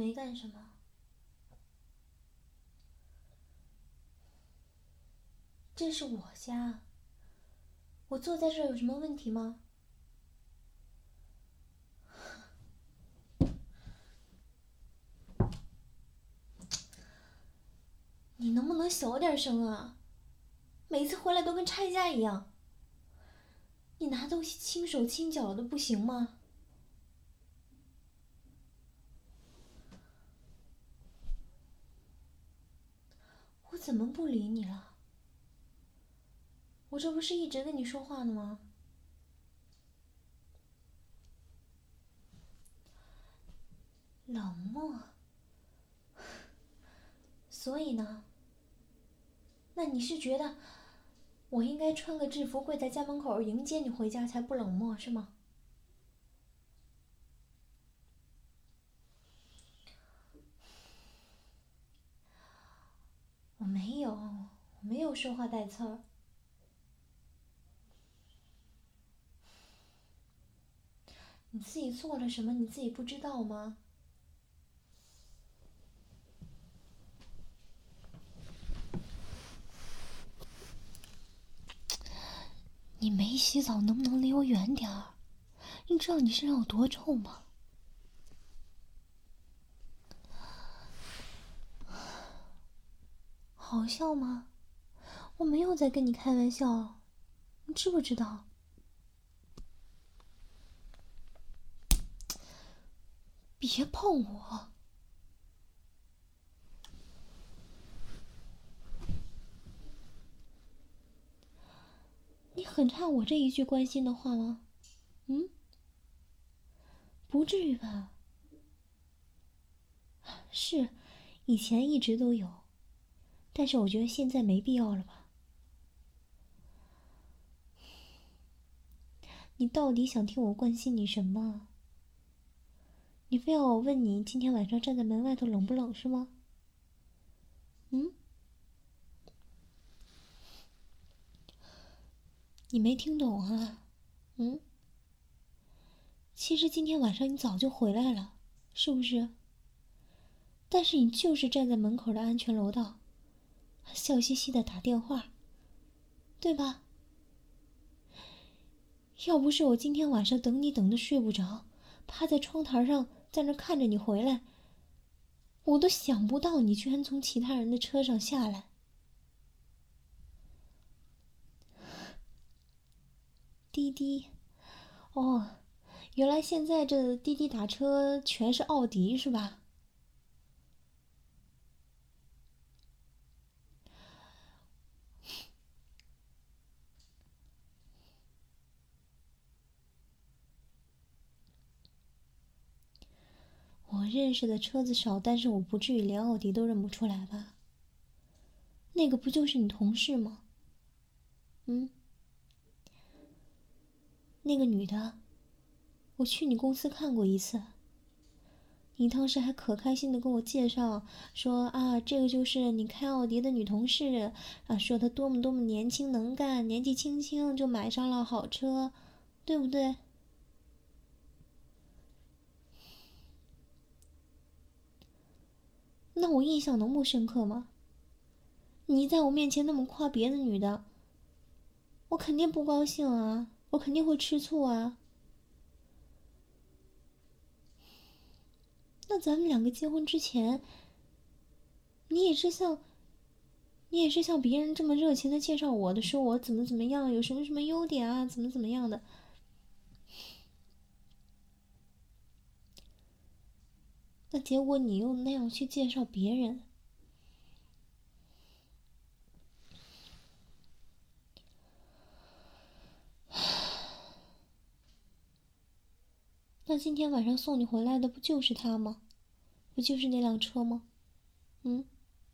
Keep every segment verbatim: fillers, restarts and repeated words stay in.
没干什么。这是我家，我坐在这儿有什么问题吗？你能不能小点声啊？每次回来都跟拆家一样。你拿东西轻手轻脚的不行吗？我怎么不理你了？我这不是一直跟你说话呢吗？冷漠。所以呢？那你是觉得我应该穿个制服跪在家门口迎接你回家才不冷漠是吗？我没有，我没有说话带刺儿。你自己做了什么，你自己不知道吗？你没洗澡，能不能离我远点儿？你知道你身上有多臭吗？好笑吗？我没有在跟你开玩笑，你知不知道？别碰我！你很差我这一句关心的话吗？嗯？不至于吧？是，以前一直都有，但是我觉得现在没必要了吧？你到底想听我关心你什么？你非要我问你今天晚上站在门外头冷不冷是吗？嗯？你没听懂啊？嗯？其实今天晚上你早就回来了，是不是？但是你就是站在门口的安全楼道，笑嘻嘻的打电话，对吧？要不是我今天晚上等你等的睡不着，趴在窗台上在那看着你回来，我都想不到你居然从其他人的车上下来。滴滴，哦，原来现在这滴滴打车全是奥迪是吧？我认识的车子少，但是我不至于连奥迪都认不出来吧？那个不就是你同事吗？嗯？那个女的，我去你公司看过一次。你当时还可开心的跟我介绍说啊，这个就是你开奥迪的女同事啊，说她多么多么年轻能干，年纪轻轻就买上了好车，对不对？那我印象能不深刻吗？你在我面前那么夸别的女的，我肯定不高兴啊，我肯定会吃醋啊。那咱们两个结婚之前，你也是像，你也是像别人这么热情的介绍我的，说我怎么怎么样，有什么什么优点啊，怎么怎么样的。那结果你又那样去介绍别人，那今天晚上送你回来的不就是他吗？不就是那辆车吗？嗯？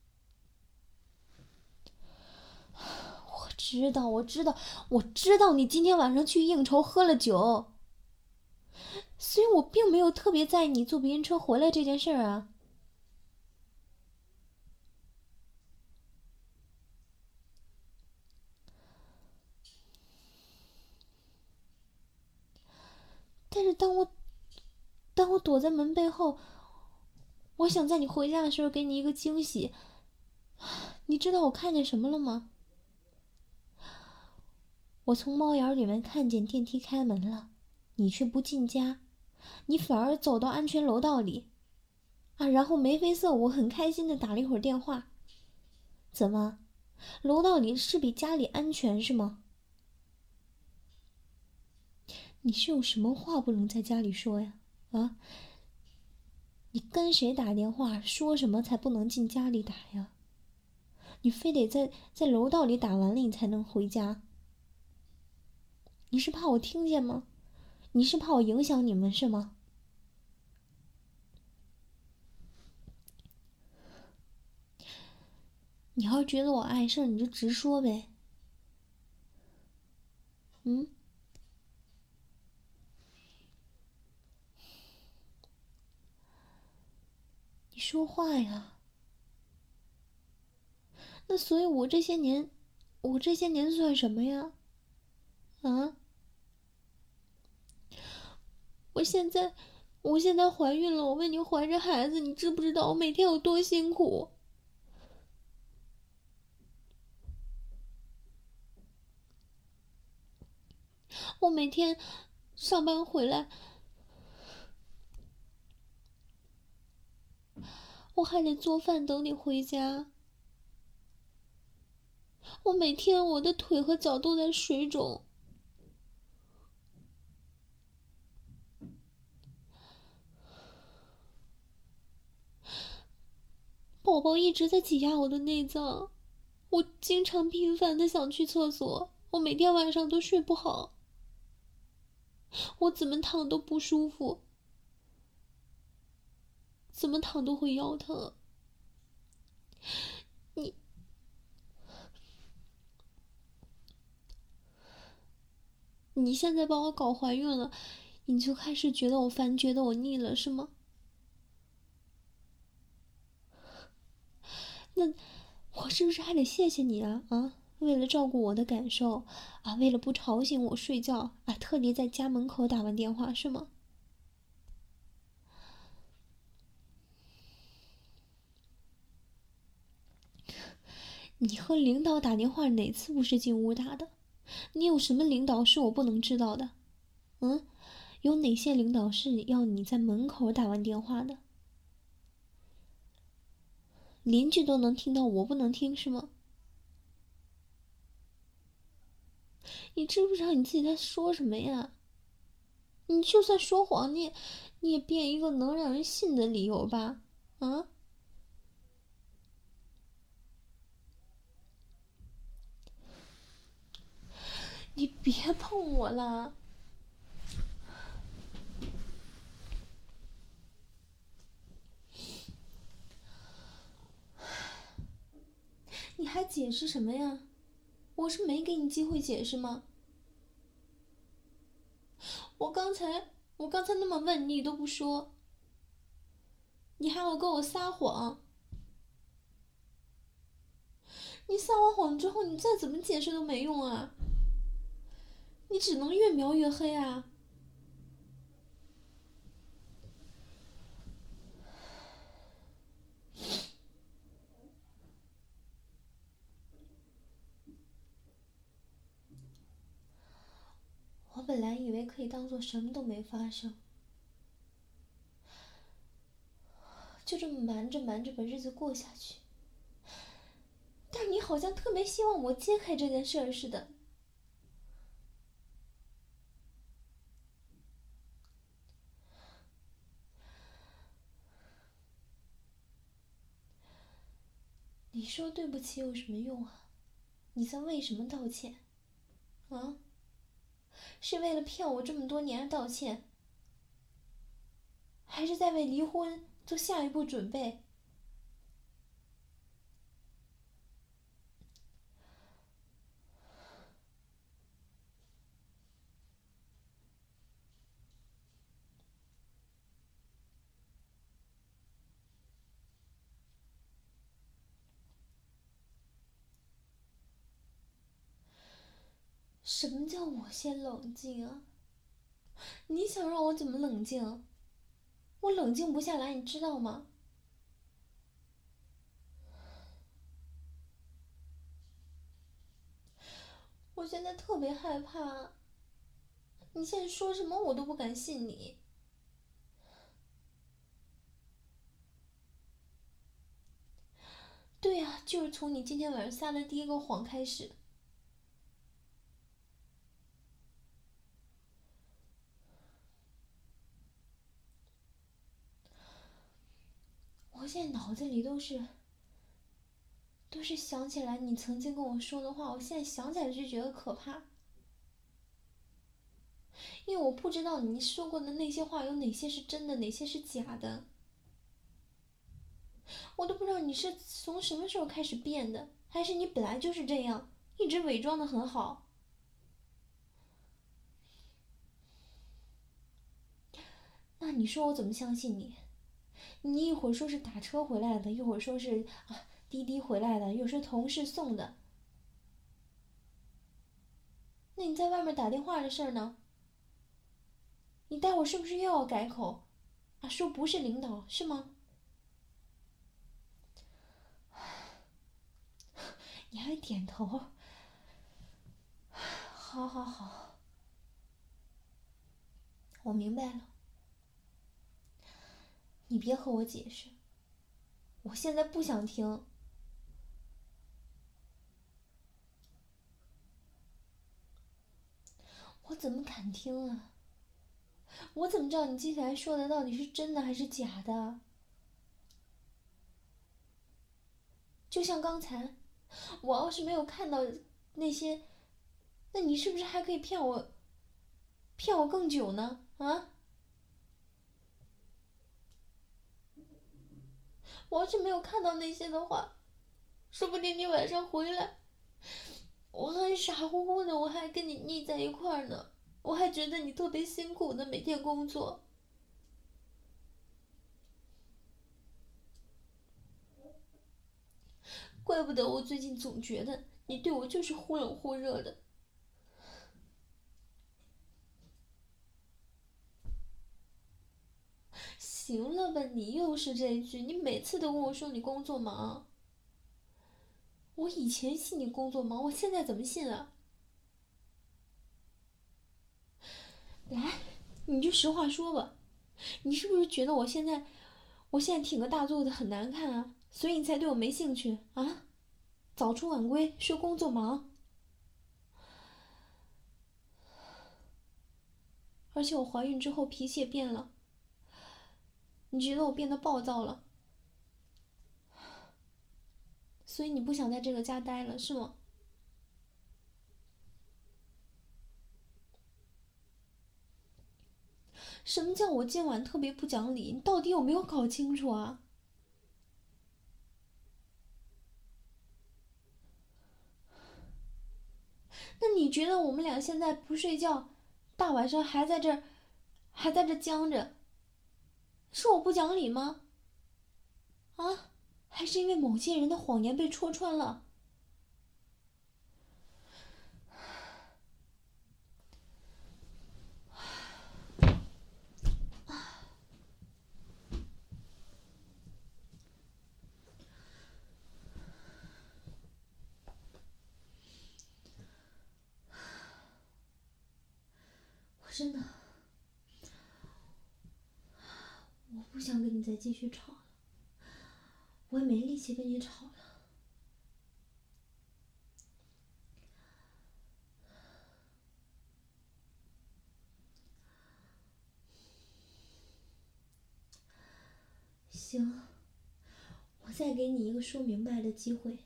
我知道，我知道，我知道你今天晚上去应酬喝了酒，所以我并没有特别在意你坐别人车回来这件事儿啊。但是当我当我躲在门背后， 我想在你回家的时候给你一个惊喜。你知道我看见什么了吗？我从猫眼里面看见电梯开门了，你却不进家，你反而走到安全楼道里，啊，然后眉飞色舞，很开心的打了一会儿电话。怎么，楼道里是比家里安全是吗？你是有什么话不能在家里说呀？啊，你跟谁打电话，说什么才不能进家里打呀？你非得在在楼道里打完了你才能回家？你是怕我听见吗？你是怕我影响你们是吗？你要是觉得我碍事你就直说呗。嗯，你说话呀。那所以我这些年，我这些年算什么呀？啊？我现在，我现在怀孕了，我为你怀着孩子，你知不知道我每天有多辛苦？我每天上班回来，我还得做饭等你回家。我每天我的腿和脚都在水肿。宝宝一直在挤压我的内脏，我经常频繁的想去厕所，我每天晚上都睡不好，我怎么躺都不舒服，怎么躺都会腰疼。你你现在把我搞怀孕了，你就开始觉得我烦，觉得我腻了是吗？那我是不是还得谢谢你啊？啊，为了照顾我的感受啊，为了不吵醒我睡觉啊，特地在家门口打完电话是吗？你和领导打电话哪次不是进屋打的？你有什么领导是我不能知道的？嗯，有哪些领导是要你在门口打完电话的？邻居都能听到，我不能听是吗？你知不知道你自己在说什么呀？你就算说谎，你也你也编一个能让人信的理由吧？啊？你别碰我了！你还解释什么呀？我是没给你机会解释吗？我刚才我刚才那么问你都不说，你还要跟我撒谎。你撒完谎之后，你再怎么解释都没用啊！你只能越描越黑啊！我本来以为可以当做什么都没发生，就这么瞒着瞒着把日子过下去。但是你好像特别希望我揭开这件事儿似的。你说对不起有什么用啊？你在为什么道歉？啊？是为了骗我这么多年道歉，还是在为离婚做下一步准备？什么叫我先冷静啊？你想让我怎么冷静？我冷静不下来，你知道吗？ 现在特别害怕。你现在说什么我都不敢信你。对呀，就是从你今天晚上撒的第一个谎开始。我现在脑子里都是都是想起来你曾经跟我说的话，我现在想起来就觉得可怕。因为我不知道你说过的那些话有哪些是真的，哪些是假的。我都不知道你是从什么时候开始变的，还是你本来就是这样，一直伪装的很好。那你说我怎么相信你？你一会儿说是打车回来的，一会儿说是啊滴滴回来的，又是同事送的。那你在外面打电话的事儿呢？你待会儿是不是又要改口？啊，说不是领导是吗？你还点头。好好好，我明白了。你别和我解释，我现在不想听。我怎么敢听啊？我怎么知道你接下来说的到底是真的还是假的？就像刚才，我要是没有看到那些，那你是不是还可以骗我，骗我更久呢？啊？我要是没有看到那些的话，说不定你晚上回来，我还傻乎乎的，我还跟你腻在一块儿呢，我还觉得你特别辛苦的每天工作。怪不得我最近总觉得你对我就是忽冷忽热的。行了吧，你又是这一句，你每次都跟我说你工作忙。我以前信你工作忙，我现在怎么信啊？来，你就实话说吧，你是不是觉得我现在，我现在挺个大肚子很难看啊，所以你才对我没兴趣啊？早出晚归，说工作忙，而且我怀孕之后脾气也变了，你觉得我变得暴躁了，所以你不想在这个家待了，是吗？什么叫我今晚特别不讲理？你到底有没有搞清楚啊？那你觉得我们俩现在不睡觉，大晚上还在这儿，还在这僵着，是我不讲理吗？啊，还是因为某些人的谎言被戳穿了？我真的，我不想跟你再继续吵了，我也没力气跟你吵了。行，我再给你一个说明白的机会。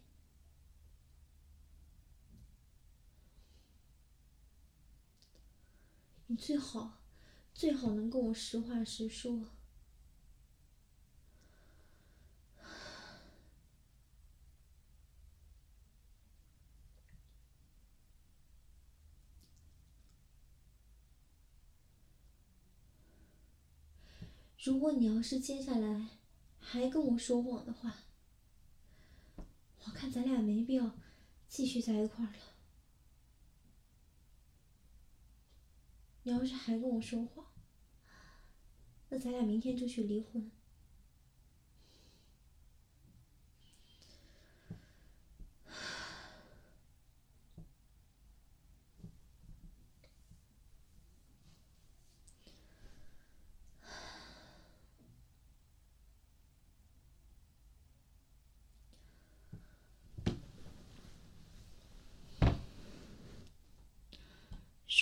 你最好，最好能跟我实话实说。如果你要是接下来还跟我说谎的话，我看咱俩没必要继续在一块儿了。你要是还跟我说谎，那咱俩明天就去离婚。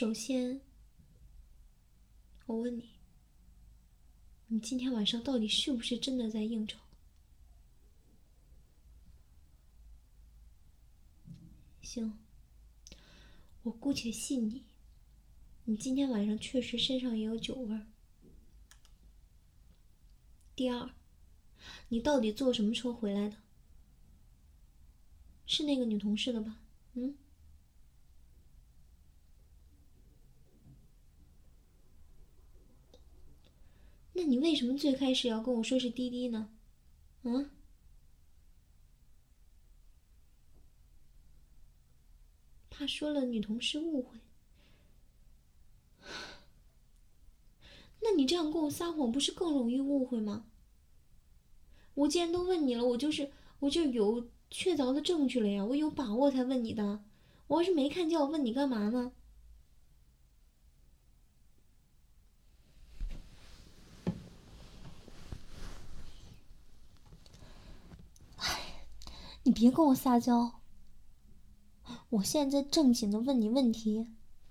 首先，我问你，你今天晚上到底是不是真的在应酬？行，我姑且信你，你今天晚上确实身上也有酒味儿。第二，你到底坐什么车回来的？是那个女同事的吧？嗯？那你为什么最开始要跟我说是滴滴呢？嗯？怕说了女同事误会。那你这样跟我撒谎，不是更容易误会吗？我既然都问你了，我就是我就有确凿的证据了呀，我有把握才问你的。我要是没看见，我问你干嘛呢？哎，你别跟我撒娇，我现在在正经的问你问题。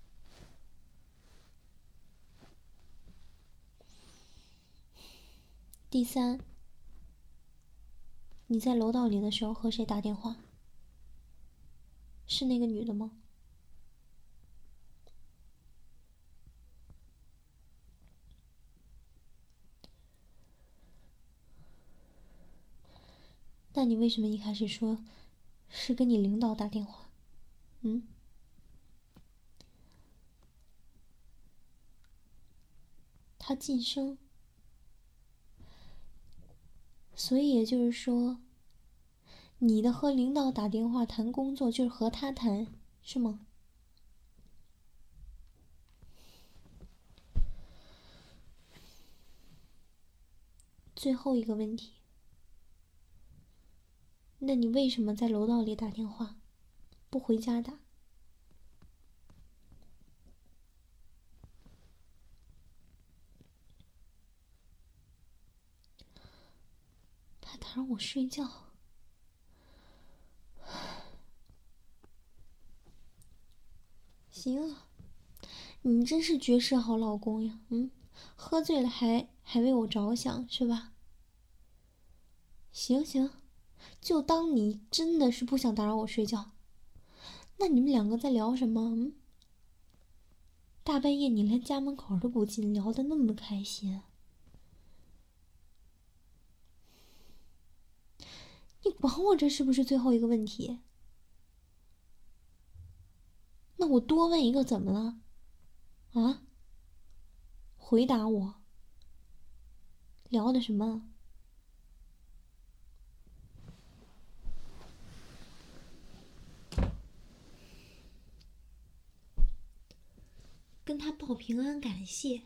第三，你在楼道里的时候和谁打电话？是那个女的吗？那你为什么一开始说是跟你领导打电话？嗯？他晋升，所以也就是说，你的和领导打电话谈工作就是和他谈，是吗？最后一个问题，那你为什么在楼道里打电话，不回家打？怕打扰我睡觉。行啊，你真是绝世好老公呀！嗯，喝醉了还还为我着想是吧？行行，就当你真的是不想打扰我睡觉。那你们两个在聊什么？嗯？大半夜你连家门口都不进，聊得那么开心。你管我这是不是最后一个问题？那我多问一个怎么了？啊？回答我。聊的什么？跟他报平安感谢。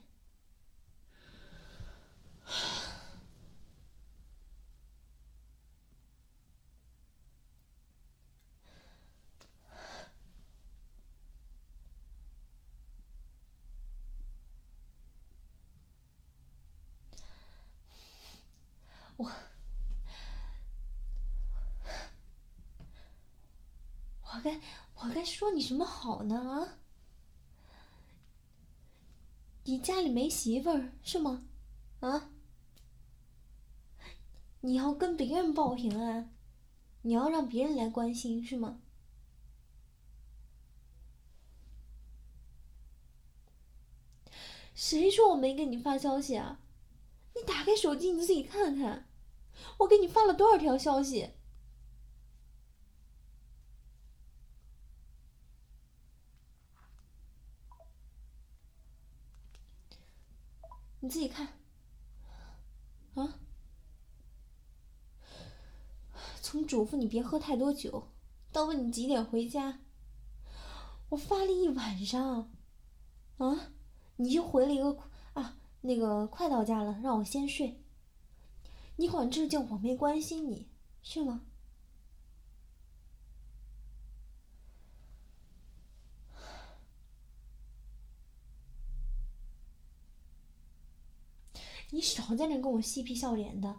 我我该我该说你什么好呢？啊？你家里没媳妇儿是吗？啊？你要跟别人报平安，你要让别人来关心是吗？谁说我没给你发消息啊？你打开手机你自己看看，我给你发了多少条消息？你自己看。啊？从嘱咐你别喝太多酒，到问你几点回家，我发了一晚上。啊？你就回了一个啊，那个快到家了，让我先睡。你管这叫我没关心你，是吗？你少在那跟我嬉皮笑脸的。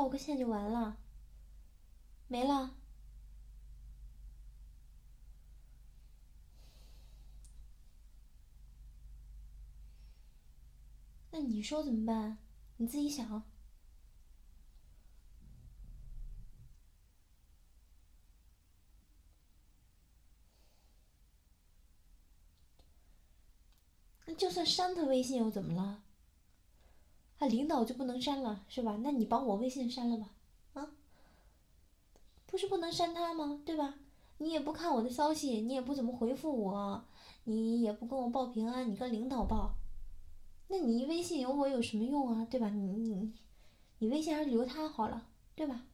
我个线就完了，没了。那你说怎么办？你自己想。那就算删他微信又怎么了？啊，领导就不能删了是吧？那你帮我微信删了吧，啊，不是不能删他吗？对吧？你也不看我的消息，你也不怎么回复我，你也不跟我报平安，你跟领导报，那你微信有我有什么用啊？对吧？你你你微信还是留他好了，对吧？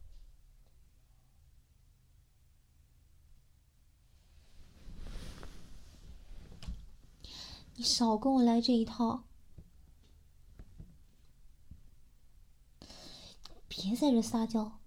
你少跟我来这一套，别在这撒娇。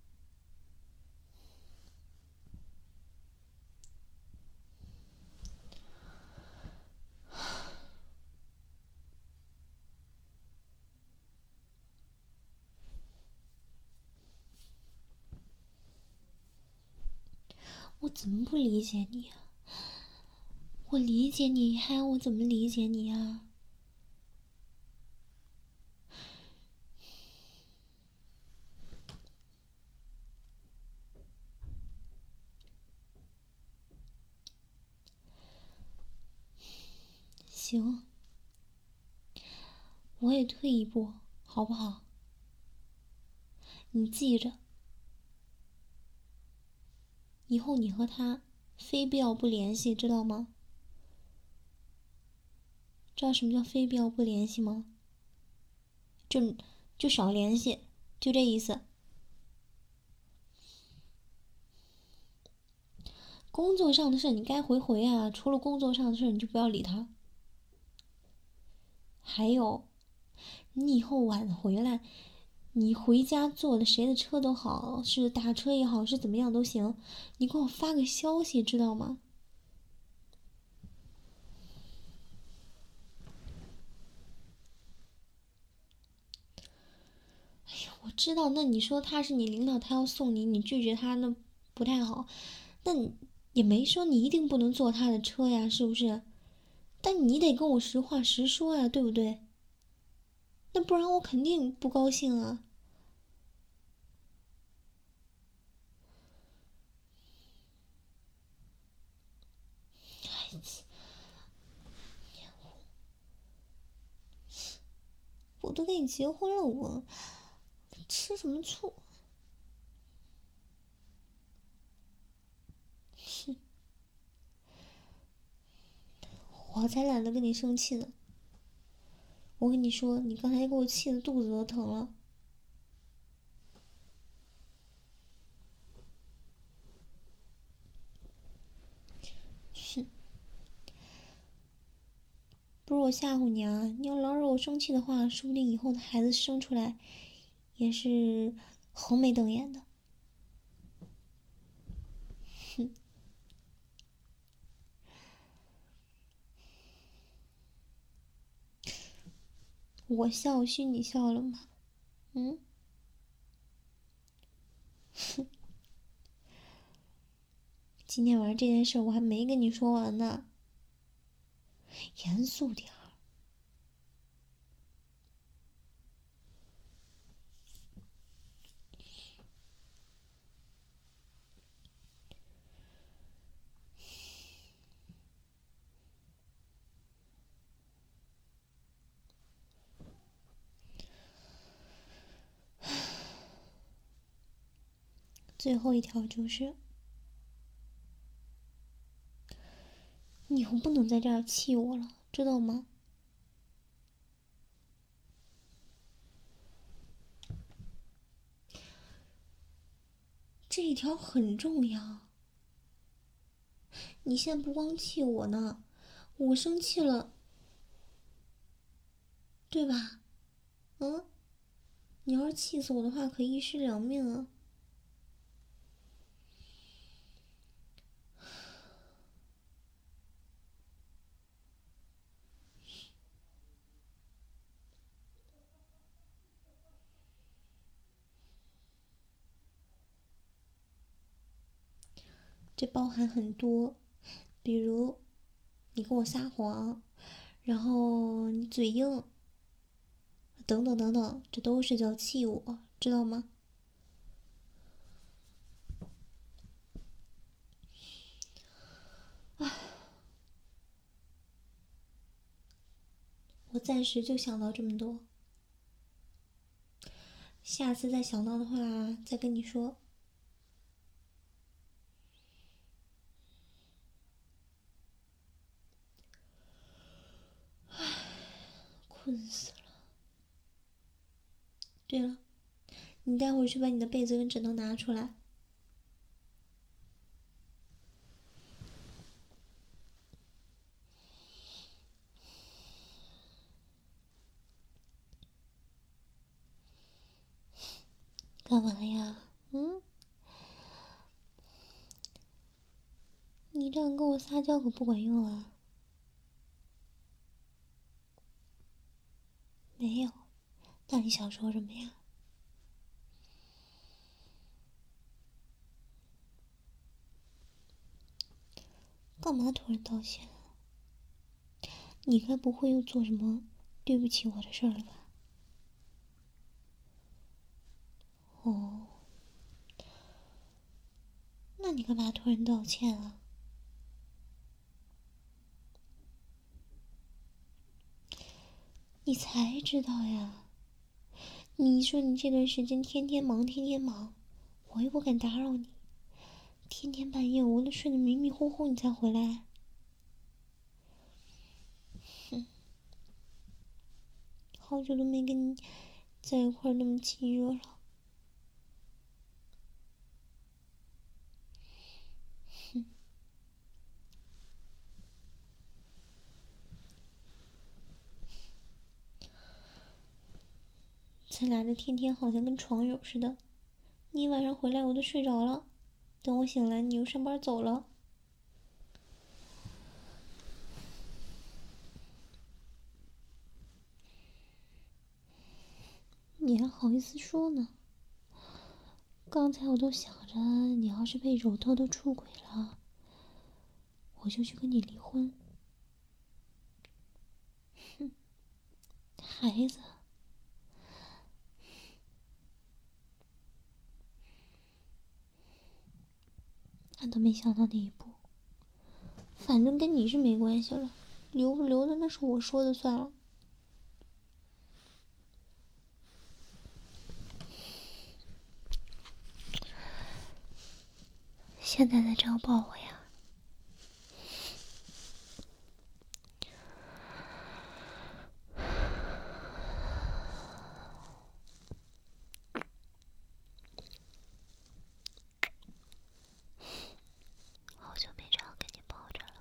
我怎么不理解你啊？我理解你，还要我怎么理解你啊？行，我也退一步，好不好？你记着，以后你和他非必要不联系，知道吗？知道什么叫非必要不联系吗？就就少联系，就这意思。工作上的事你该回回啊，除了工作上的事你就不要理他。还有，你以后晚回来，你回家坐的谁的车都好，是打车也好，是怎么样都行，你给我发个消息，知道吗？哎呀，我知道，那你说他是你领导，他要送你，你拒绝他那不太好，那你也没说你一定不能坐他的车呀，是不是？但你得跟我实话实说呀，对不对？那不然我肯定不高兴啊！我都跟你结婚了，我吃什么醋？我才懒得跟你生气呢。我跟你说，你刚才给我气的肚子都疼了。哼，不是我吓唬你啊！你要老惹我生气的话，说不定以后的孩子生出来也是横眉瞪眼的。哼，我笑虚你笑了吗？嗯，哼，今天晚上这件事我还没跟你说完呢，严肃点儿。最后一条就是，你以后不能在这儿气我了，知道吗？这一条很重要。你现在不光气我呢，我生气了，对吧？嗯，你要是气死我的话，可一尸两命啊！ 这包含很多，比如你跟我撒谎，然后你嘴硬，等等等等，这都是叫气我，知道吗？唉，我暂时就想到这么多，下次再想到的话再跟你说。唉，困死了。对了，你待会儿去把你的被子跟枕头拿出来。干嘛呀？嗯？你这样跟我撒娇可不管用啊！没有，那你想说什么呀？干嘛突然道歉啊？你该不会又做什么对不起我的事儿了吧？哦，那你干嘛突然道歉啊？你才知道呀？你说你这段时间天天忙，天天忙，我又不敢打扰你，天天半夜我都睡得迷迷糊糊，你才回来。哼，好久都没跟你在一块儿那么亲热了。哼，咱俩这天天好像跟床友似的，你晚上回来我都睡着了，等我醒来你又上班走了。你还好意思说呢？刚才我都想着，你要是被揉偷偷出轨了，我就去跟你离婚。哼，孩子，俺都没想到那一步。反正跟你是没关系了，留不留的那是我说的算了。现在在这样抱我呀？好久没这样跟你抱着了。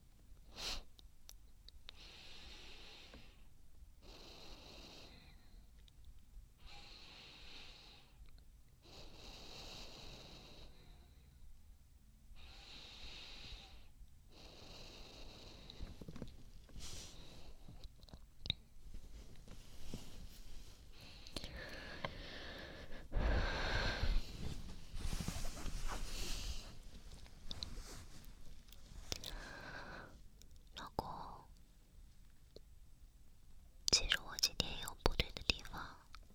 老公，其实我今天也有不对的地方。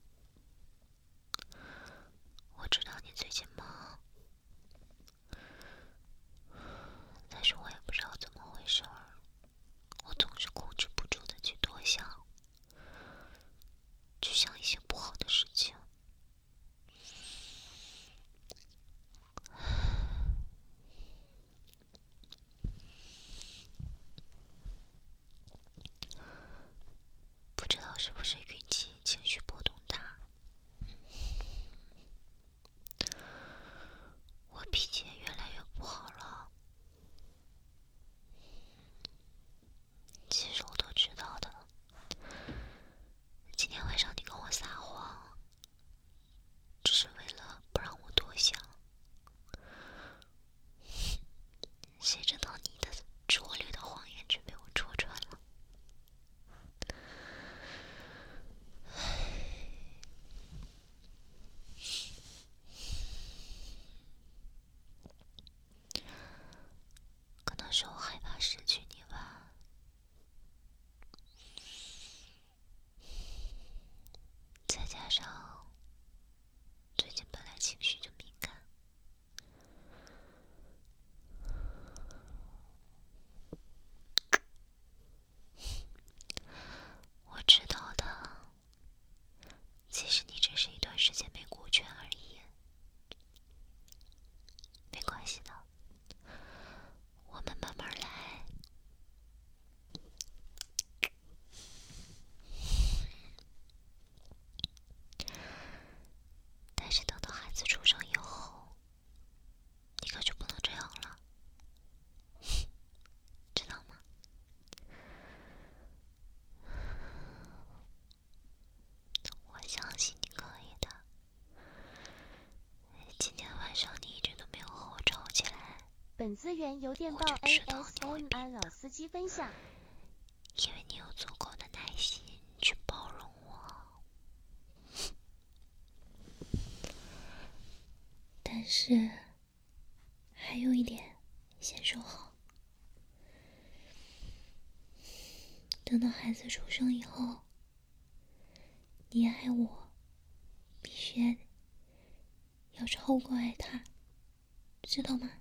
我知道你最近忙，但是我也不知道怎么回事儿，我总是控制不住的去多想，去想一些不好的事情。不知道是不是运气情绪波动大，我脾气也越来越不好了。其实我都知道的，今天晚上你跟我撒谎，只是为了不让我多想。谁知道你的拙劣的谎言却被我戳穿了。 是我害怕失去你吧？再加上最近本来情绪就敏感，我知道的，其实你只是一段时间没顾全而已，没关系的，我们慢慢来。但是等到孩子出生以后，你可就不能这样了，知道吗？我相信你可以的。今天晚上你一直都没有和我吵起来， 本资源由电报 A S M R 老司机分享， 因为你有足够的耐心去包容我。 但是还有一点，先说好，等到孩子出生以后，你爱我，必须要超过爱他，知道吗？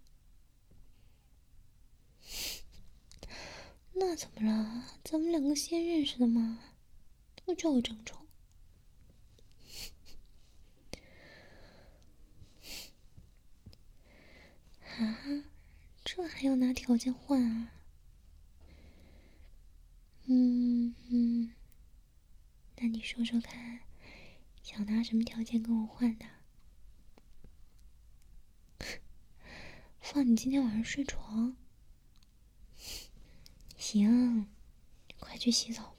那怎么了？咱们两个先认识的嘛，不就有争宠？啊，这还要拿条件换啊？嗯嗯，那你说说看，想拿什么条件跟我换的？放你今天晚上睡床？行，快去洗澡吧。